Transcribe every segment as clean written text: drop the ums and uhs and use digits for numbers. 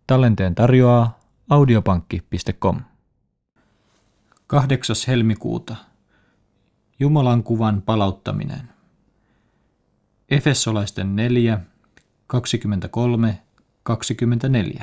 Tallenteen tarjoaa audiopankki.com. 8. helmikuuta. Jumalan kuvan palauttaminen. Efesolaisten 4, 23-24.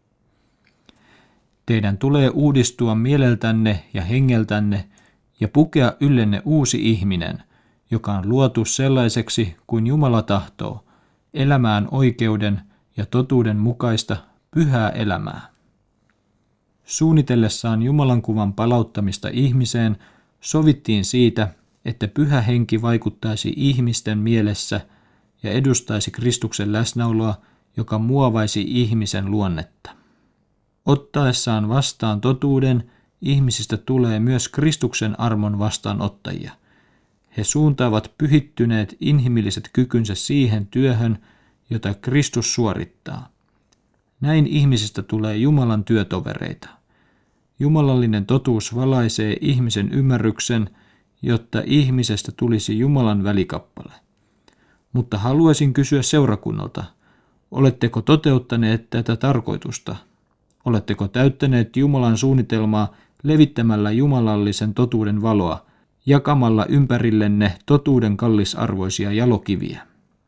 Teidän tulee uudistua mieleltänne ja hengeltänne ja pukea yllenne uusi ihminen, joka on luotu sellaiseksi kuin Jumala tahtoo, elämään oikeuden ja totuuden mukaista pyhää elämää. Suunnitellessaan Jumalan kuvan palauttamista ihmiseen sovittiin siitä, että Pyhä Henki vaikuttaisi ihmisten mielessä ja edustaisi Kristuksen läsnäoloa, joka muovaisi ihmisen luonnetta. Ottaessaan vastaan totuuden, ihmisistä tulee myös Kristuksen armon vastaanottajia. He suuntaavat pyhittyneet inhimilliset kykynsä siihen työhön, jota Kristus suorittaa. Näin ihmisistä tulee Jumalan työtovereita. Jumalallinen totuus valaisee ihmisen ymmärryksen, jotta ihmisestä tulisi Jumalan välikappale. Mutta haluaisin kysyä seurakunnalta, oletteko toteuttaneet tätä tarkoitusta? Oletteko täyttäneet Jumalan suunnitelmaa levittämällä jumalallisen totuuden valoa, jakamalla ympärillenne totuuden kallisarvoisia jalokiviä?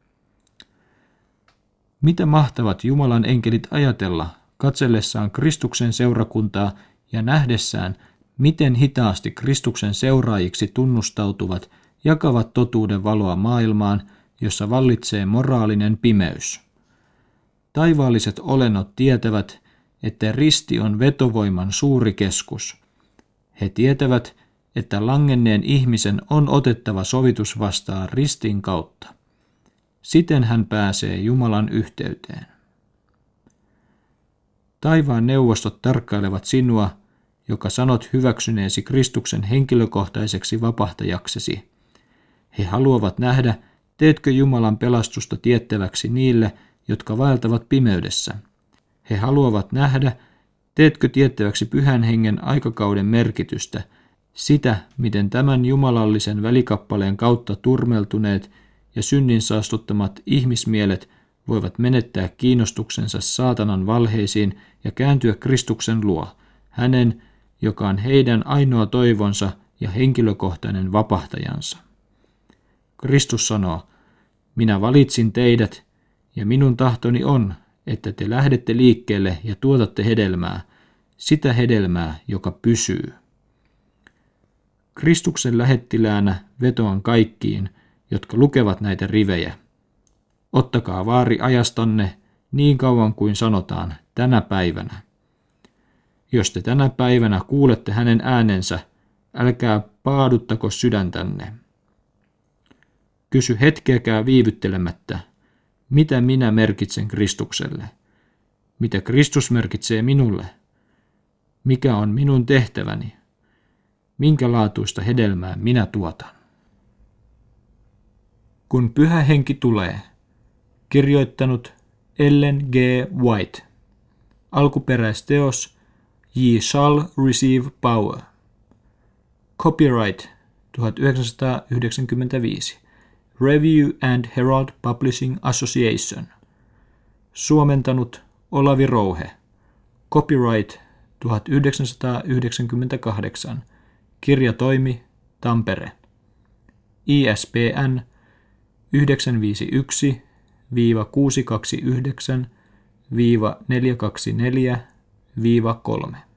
Mitä mahtavat Jumalan enkelit ajatella katsellessaan Kristuksen seurakuntaa ja nähdessään, miten hitaasti Kristuksen seuraajiksi tunnustautuvat jakavat totuuden valoa maailmaan, jossa vallitsee moraalinen pimeys. Taivaalliset olennot tietävät, että risti on vetovoiman suuri keskus. He tietävät, että langenneen ihmisen on otettava sovitus vastaan ristin kautta. Siten hän pääsee Jumalan yhteyteen. Taivaan neuvostot tarkkailevat sinua, joka sanot hyväksyneesi Kristuksen henkilökohtaiseksi vapahtajaksesi. He haluavat nähdä, teetkö Jumalan pelastusta tiettäväksi niille, jotka vaeltavat pimeydessä. He haluavat nähdä, teetkö tiettäväksi Pyhän Hengen aikakauden merkitystä, sitä, miten tämän jumalallisen välikappaleen kautta turmeltuneet ja synnin saastuttamat ihmismielet voivat menettää kiinnostuksensa saatanan valheisiin ja kääntyä Kristuksen luo, hänen, joka on heidän ainoa toivonsa ja henkilökohtainen vapahtajansa. Kristus sanoo, minä valitsin teidät, ja minun tahtoni on, että te lähdette liikkeelle ja tuotatte hedelmää, sitä hedelmää, joka pysyy. Kristuksen lähettiläänä vetoan kaikkiin, jotka lukevat näitä rivejä. Ottakaa vaari ajastanne niin kauan kuin sanotaan tänä päivänä. Jos te tänä päivänä kuulette hänen äänensä, älkää paaduttako sydäntänne. Kysy hetkeäkään viivyttelemättä, mitä minä merkitsen Kristukselle? Mitä Kristus merkitsee minulle? Mikä on minun tehtäväni? Minkä laatuista hedelmää minä tuotan? Kun Pyhä Henki tulee. Kirjoittanut Ellen G. White. Alkuperäisteos Ye shall receive power. Copyright 1995. Review and Herald Publishing Association. Suomentanut Olavi Rouhe. Copyright 1998. Kirjatoimi Tampere. ISBN 951-629-424-3